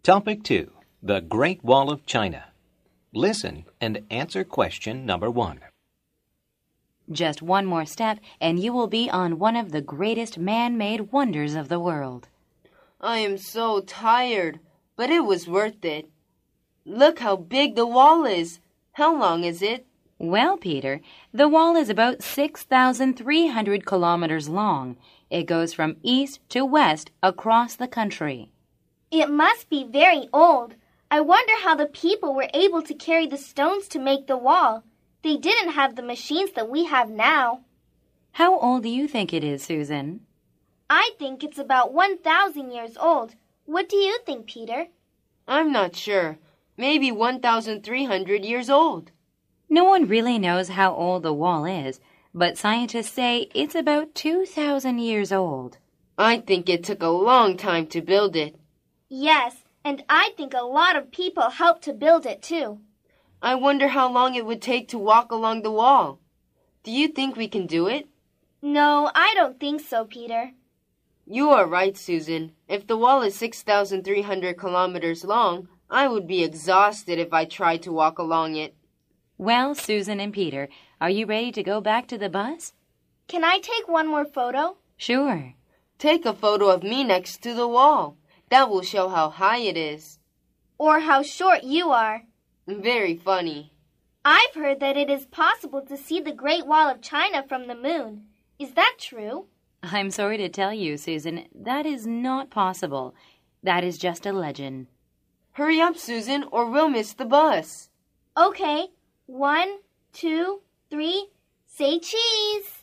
Topic 2. The Great Wall of China. Listen and answer question number 1. Just one more step, and you will be on one of the greatest man-made wonders of the world. I am so tired, but it was worth it. Look how big the wall is. How long is it? Well, Peter, the wall is about 6,300 kilometers long. It goes from east to west across the country. It must be very old. I wonder how the people were able to carry the stones to make the wall. They didn't have the machines that we have now. How old do you think it is, Susan? I think it's about 1,000 years old. What do you think, Peter? I'm not sure. Maybe 1,300 years old. No one really knows how old the wall is, but scientists say it's about 2,000 years old. I think it took a long time to build it. Yes, and I think a lot of people helped to build it too. I wonder how long it would take to walk along the wall. Do you think we can do it? No, I don't think so, Peter. You are right, Susan. If the wall is 6,300 kilometers long, I would be exhausted if I tried to walk along it. Well, Susan and Peter, are you ready to go back to the bus? Can I take one more photo? Sure. Take a photo of me next to the wall. That will show how high it is. Or how short you are. Very funny. I've heard that it is possible to see the Great Wall of China from the moon. Is that true? I'm sorry to tell you, Susan, that is not possible. That is just a legend. Hurry up, Susan, or we'll miss the bus. Okay. 1, 2, 3, say cheese!